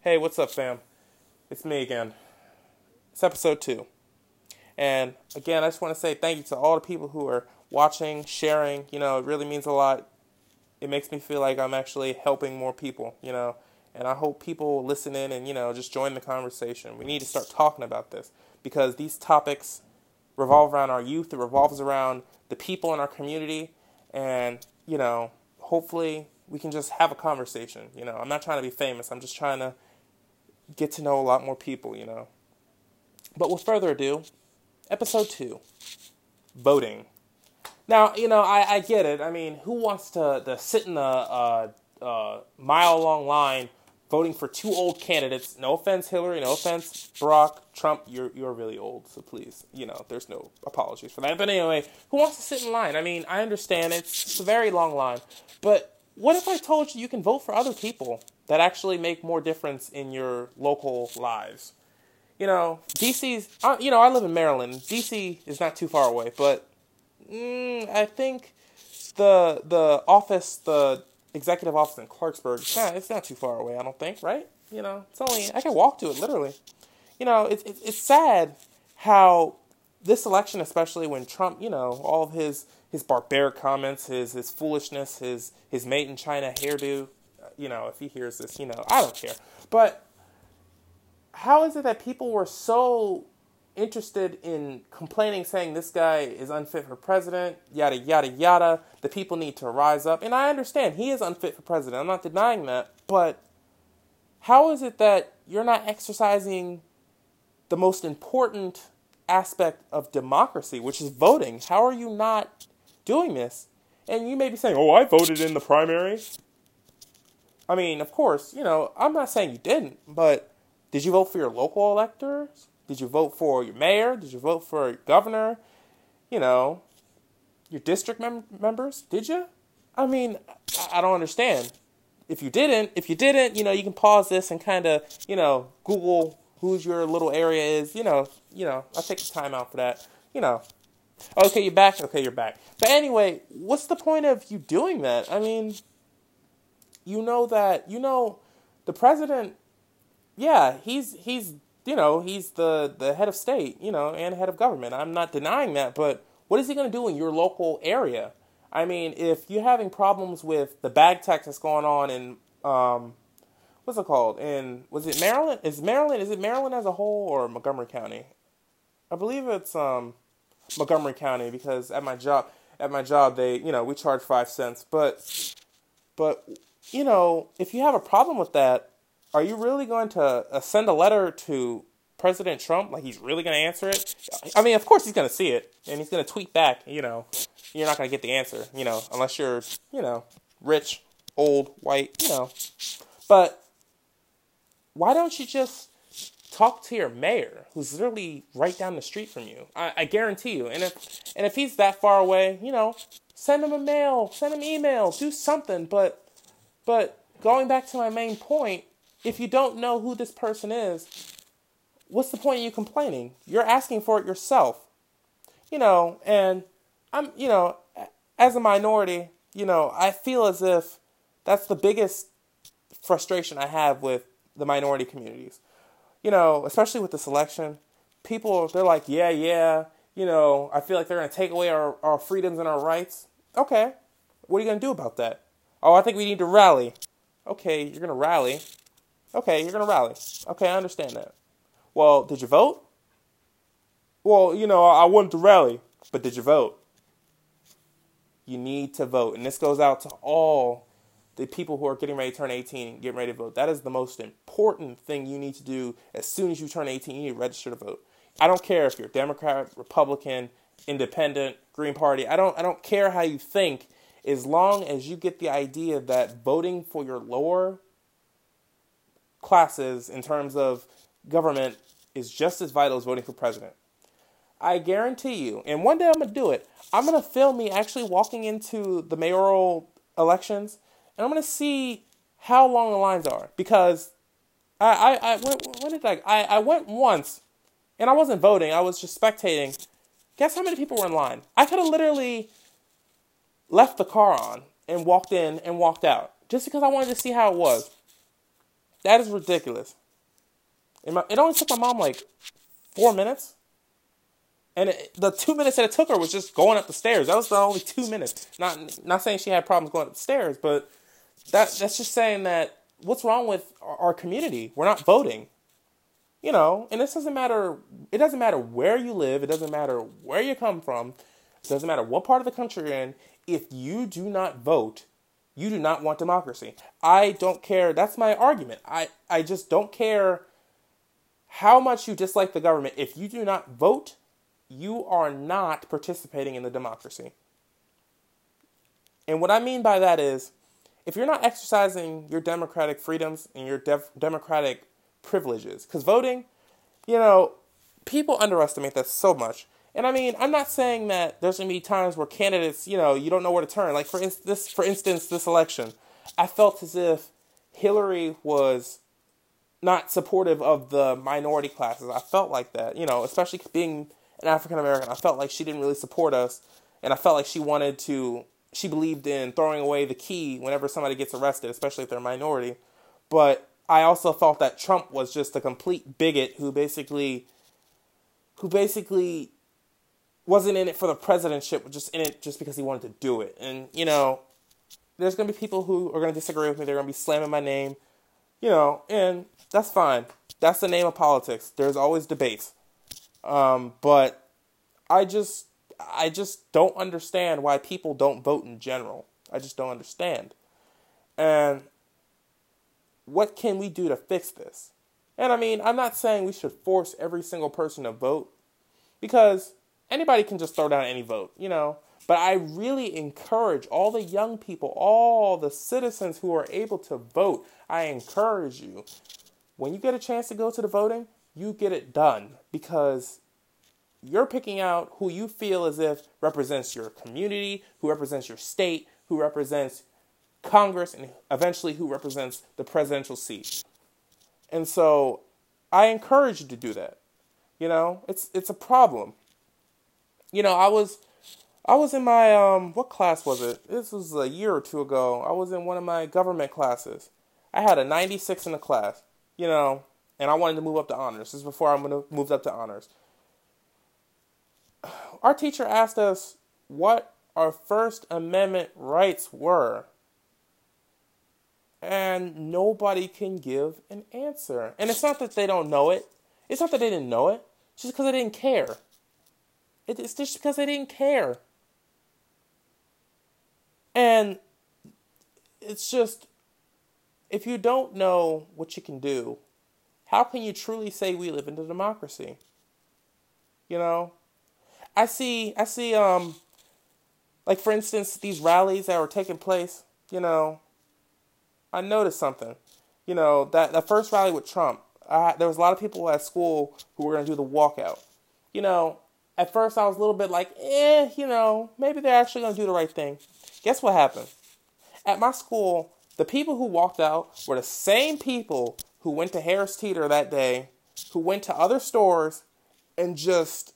Hey, what's up, fam? It's me again. It's episode 2. And again, I just want to say thank you to all the people who are watching, sharing. It really means a lot. It makes me feel like I'm actually helping more people. And I hope people listen in and, just join the conversation. We need to start talking about this because these topics revolve around our youth. It revolves around the people in our community. And, hopefully we can just have a conversation. I'm not trying to be famous. I'm just trying to get to know a lot more people. But with further ado, episode 2, voting. Now, I get it. I mean, who wants to sit in a mile-long line voting for two old candidates? No offense, Hillary. No offense, Barack, Trump. You're really old, so please, there's no apologies for that. But anyway, who wants to sit in line? I mean, I understand it's a very long line, but what if I told you can vote for other people that actually make more difference in your local lives? DC's, I live in Maryland. DC is not too far away, but I think the executive office in Clarksburg, it's not too far away, I don't think, right? It's only, I can walk to it, literally. It's sad how this election, especially when Trump, all of his barbaric comments, his foolishness, his made in China hairdo, if he hears this, I don't care. But how is it that people were so interested in complaining, saying this guy is unfit for president, yada, yada, yada, the people need to rise up? And I understand he is unfit for president. I'm not denying that. But how is it that you're not exercising the most important aspect of democracy, which is voting? How are you not doing this? And you may be saying, oh, I voted in the primary. I mean, of course, I'm not saying you didn't, but did you vote for your local electors? Did you vote for your mayor? Did you vote for your governor? Your district members? Did you? I mean, I don't understand. If you didn't, you can pause this and kind of, Google whose your little area is. I'll take the time out for that. Okay, you're back? Okay, you're back. But anyway, what's the point of you doing that? I mean, the president, yeah, he's the head of state, and head of government. I'm not denying that, but what is he going to do in your local area? I mean, if you're having problems with the bag tax that's going on in, what's it called? Was it Maryland? Is it Maryland as a whole or Montgomery County? I believe it's Montgomery County because at my job they, we charge 5 cents. But if you have a problem with that, are you really going to send a letter to President Trump? Like, he's really going to answer it? I mean, of course he's going to see it, and he's going to tweet back, you're not going to get the answer, unless you're, rich, old, white, But why don't you just talk to your mayor, who's literally right down the street from you? I guarantee you. And if he's that far away, send him a mail, send him email, do something. But going back to my main point, if you don't know who this person is, what's the point of you complaining? You're asking for it yourself. And I'm, as a minority, I feel as if that's the biggest frustration I have with the minority communities. Especially with this election, people, they're like, yeah, I feel like they're going to take away our freedoms and our rights. Okay, what are you going to do about that? Oh, I think we need to rally. Okay, you're going to rally. Okay, you're going to rally. Okay, I understand that. Well, did you vote? Well, I wanted to rally, but did you vote? You need to vote. And this goes out to all the people who are getting ready to turn 18 and getting ready to vote. That is the most important thing you need to do as soon as you turn 18. You need to register to vote. I don't care if you're Democrat, Republican, Independent, Green Party. I don't care how you think, as long as you get the idea that voting for your lower classes in terms of government is just as vital as voting for president. I guarantee you, and one day I'm going to do it, I'm going to film me actually walking into the mayoral elections, and I'm going to see how long the lines are. Because I went once, and I wasn't voting, I was just spectating. Guess how many people were in line? I could have literally left the car on and walked in and walked out, just because I wanted to see how it was. That is ridiculous. It only took my mom like 4 minutes. And the 2 minutes that it took her was just going up the stairs. That was the only 2 minutes. Not saying she had problems going up the stairs, but that's just saying that what's wrong with our community? We're not voting. And this doesn't matter. It doesn't matter where you live. It doesn't matter where you come from. It doesn't matter what part of the country you're in. If you do not vote, you do not want democracy. I don't care. That's my argument. I just don't care how much you dislike the government. If you do not vote, you are not participating in the democracy. And what I mean by that is, if you're not exercising your democratic freedoms and your democratic privileges, because voting, people underestimate that so much. And I mean, I'm not saying that there's going to be times where candidates, you don't know where to turn. Like for instance, this election, I felt as if Hillary was not supportive of the minority classes. I felt like that, especially being an African American. I felt like she didn't really support us, and I felt like she believed in throwing away the key whenever somebody gets arrested, especially if they're a minority. But I also felt that Trump was just a complete bigot who basically wasn't in it for the presidentship, just in it just because he wanted to do it. And, there's going to be people who are going to disagree with me. They're going to be slamming my name, and that's fine. That's the name of politics. There's always debates. But I just don't understand why people don't vote in general. I just don't understand. And what can we do to fix this? And I mean, I'm not saying we should force every single person to vote, because anybody can just throw down any vote, But I really encourage all the young people, all the citizens who are able to vote, I encourage you, when you get a chance to go to the voting, you get it done, because you're picking out who you feel as if represents your community, who represents your state, who represents Congress, and eventually who represents the presidential seat. And so I encourage you to do that. It's a problem. I was in my, what class was it? This was a year or two ago. I was in one of my government classes. I had a 96 in the class, and I wanted to move up to honors. This is before I moved up to honors. Our teacher asked us what our First Amendment rights were. And nobody can give an answer. And it's not that they don't know it. It's not that they didn't know it. It's just because they didn't care. It's just because they didn't care. And it's just, if you don't know what you can do, how can you truly say we live in a democracy? I see, like for instance, these rallies that were taking place, I noticed something. That first rally with Trump, there was a lot of people at school who were going to do the walkout. At first I was a little bit like, maybe they're actually going to do the right thing. Guess what happened? At my school, the people who walked out were the same people who went to Harris Teeter that day, who went to other stores and just,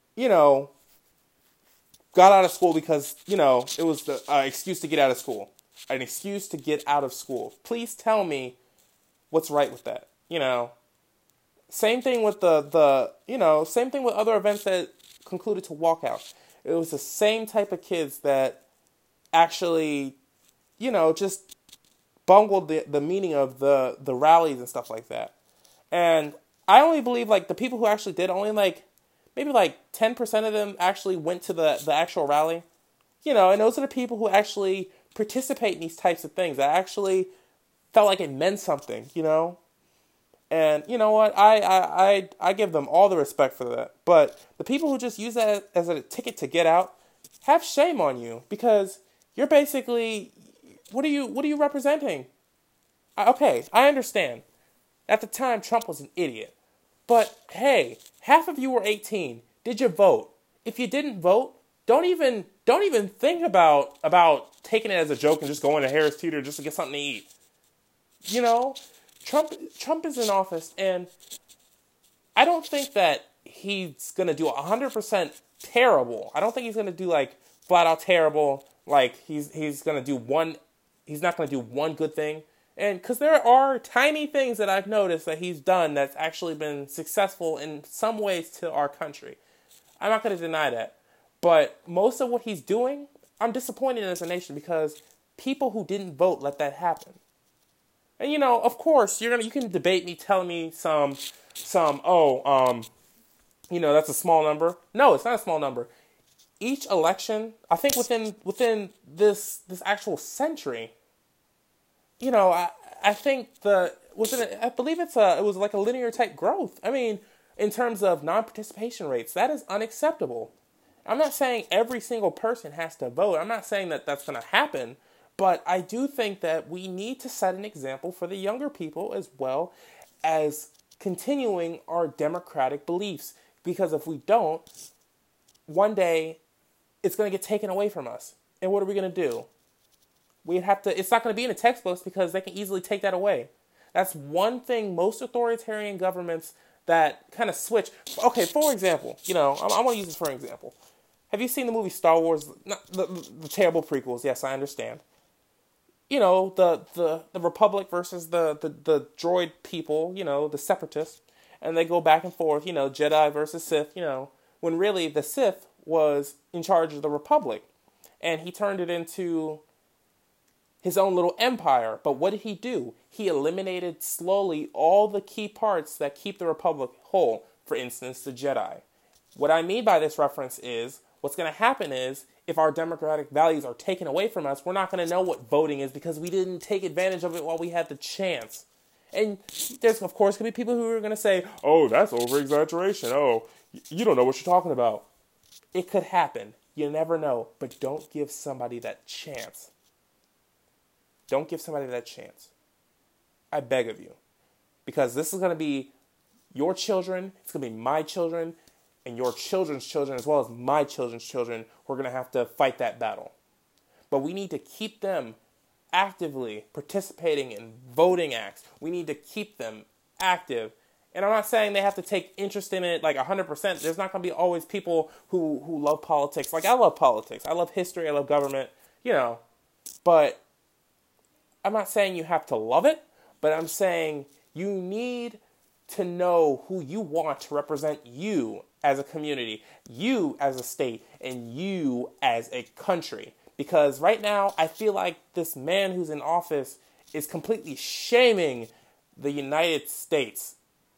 got out of school because, it was the excuse to get out of school. An excuse to get out of school. Please tell me what's right with that. Same thing with same thing with other events that concluded to walkout. It was the same type of kids that actually, just bungled the meaning of the rallies and stuff like that. And I only believe the people who actually did, only maybe 10% of them actually went to the actual rally. And those are the people who actually participate in these types of things, that actually felt like it meant something, And you know what? I give them all the respect for that. But the people who just use that as a ticket to get out, have shame on you, because you're basically, what are you representing? Okay, I understand. At the time, Trump was an idiot. But hey, half of you were 18. Did you vote? If you didn't vote, don't even think about taking it as a joke and just going to Harris Teeter just to get something to eat. Trump is in office, and I don't think that he's going to do 100% terrible. I don't think he's going to do flat out terrible. He's going to do he's not going to do one good thing And because there are tiny things that I've noticed that he's done that's actually been successful in some ways to our country. I'm not going to deny that. But most of what he's doing, I'm disappointed in as a nation because people who didn't vote let that happen. And of course, you can debate me, telling me that's a small number. No, it's not a small number. Each election, I think within this actual century, I think I believe it was like a linear type growth. I mean, in terms of non-participation rates, that is unacceptable. I'm not saying every single person has to vote. I'm not saying that that's going to happen, but I do think that we need to set an example for the younger people as well as continuing our democratic beliefs. Because if we don't, one day it's going to get taken away from us. And what are we going to do? It's not going to be in the textbooks because they can easily take that away. That's one thing most authoritarian governments that kind of switch. Okay, for example, I want to use this for an example. Have you seen the movie Star Wars? Not the terrible prequels. Yes, I understand. The Republic versus the droid people, the separatists, and they go back and forth, Jedi versus Sith, when really the Sith was in charge of the Republic. And he turned it into his own little empire. But what did he do? He eliminated slowly all the key parts that keep the Republic whole. For instance, the Jedi. What I mean by this reference is, what's going to happen is, if our democratic values are taken away from us, we're not going to know what voting is because we didn't take advantage of it while we had the chance. And there's, of course, going to be people who are going to say, oh, that's over-exaggeration. Oh, you don't know what you're talking about. It could happen. You never know. But don't give somebody that chance. Don't give somebody that chance. I beg of you. Because this is going to be your children. It's going to be my children. And your children's children, as well as my children's children, who are going to have to fight that battle. But we need to keep them actively participating in voting acts. We need to keep them active. And I'm not saying they have to take interest in it like 100%. There's not going to be always people who love politics. Like, I love politics. I love history. I love government, But I'm not saying you have to love it. But I'm saying you need to know who you want to represent you as a community, you as a state, and you as a country. Because right now, I feel like this man who's in office is completely shaming the United States.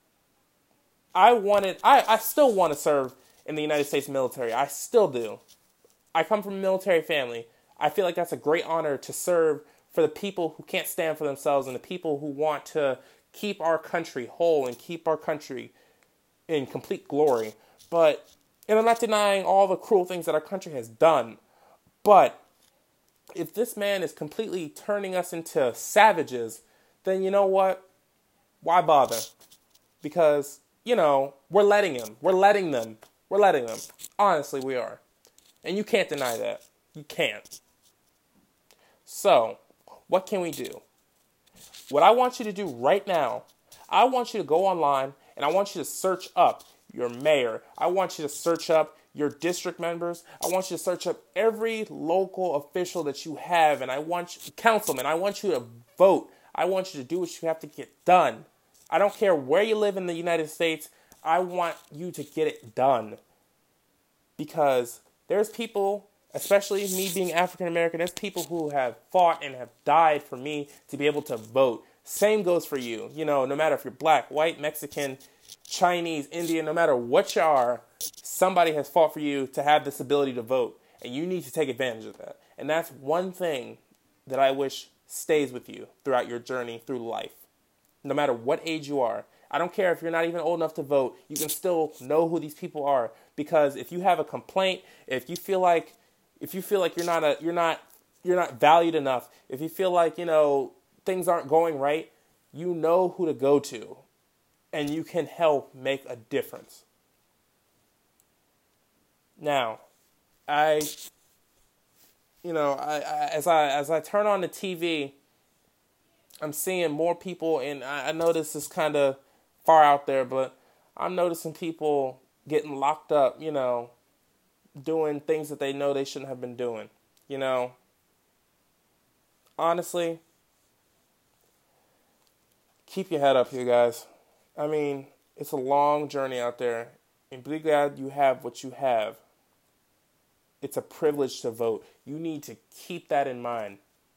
I still want to serve in the United States military. I still do. I come from a military family. I feel like that's a great honor to serve for the people who can't stand for themselves and the people who want to keep our country whole and keep our country in complete glory. And I'm not denying all the cruel things that our country has done. But if this man is completely turning us into savages, then you know what? Why bother? Because, we're letting him. We're letting them. Honestly, we are. And you can't deny that. You can't. So, what can we do? What I want you to do right now, I want you to go online and I want you to search up your mayor. I want you to search up your district members. I want you to search up every local official that you have, and councilman, I want you to vote. I want you to do what you have to get done. I don't care where you live in the United States. I want you to get it done. Because there's people, especially me being African American, there's people who have fought and have died for me to be able to vote. Same goes for you. No matter if you're black, white, Mexican, Chinese, Indian, no matter what you are, somebody has fought for you to have this ability to vote. And you need to take advantage of that. And that's one thing that I wish stays with you throughout your journey through life. No matter what age you are. I don't care if you're not even old enough to vote. You can still know who these people are. Because if you have a complaint, if you feel like you're not valued enough, if you feel like, things aren't going right, you know who to go to. And you can help make a difference. Now, as I turn on the TV, I'm seeing more people, and I know this is kind of far out there, but I'm noticing people getting locked up, doing things that they know they shouldn't have been doing. Honestly, keep your head up here, guys. I mean, it's a long journey out there, and be glad you have what you have. It's a privilege to vote. You need to keep that in mind.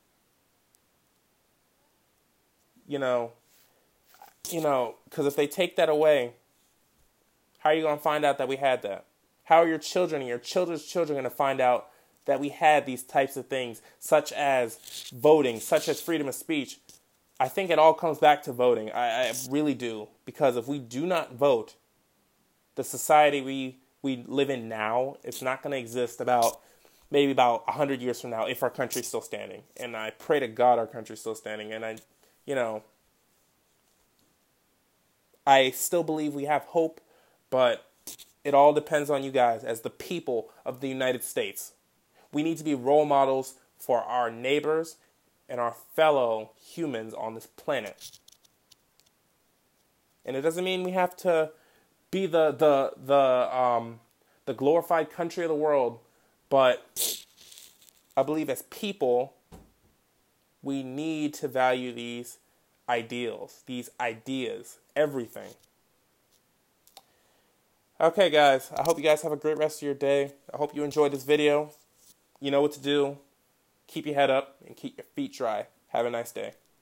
You know, because if they take that away, how are you going to find out that we had that? How are your children and your children's children going to find out that we had these types of things, such as voting, such as freedom of speech? I think it all comes back to voting. I really do. Because if we do not vote, the society we live in now, it's not going to exist maybe about 100 years from now if our country's still standing. And I pray to God our country's still standing. And I still believe we have hope, but it all depends on you guys as the people of the United States. We need to be role models for our neighbors and our fellow humans on this planet. And it doesn't mean we have to be the glorified country of the world, but I believe as people, we need to value these ideals, these ideas, everything. Okay, guys, I hope you guys have a great rest of your day. I hope you enjoyed this video. You know what to do. Keep your head up and keep your feet dry. Have a nice day.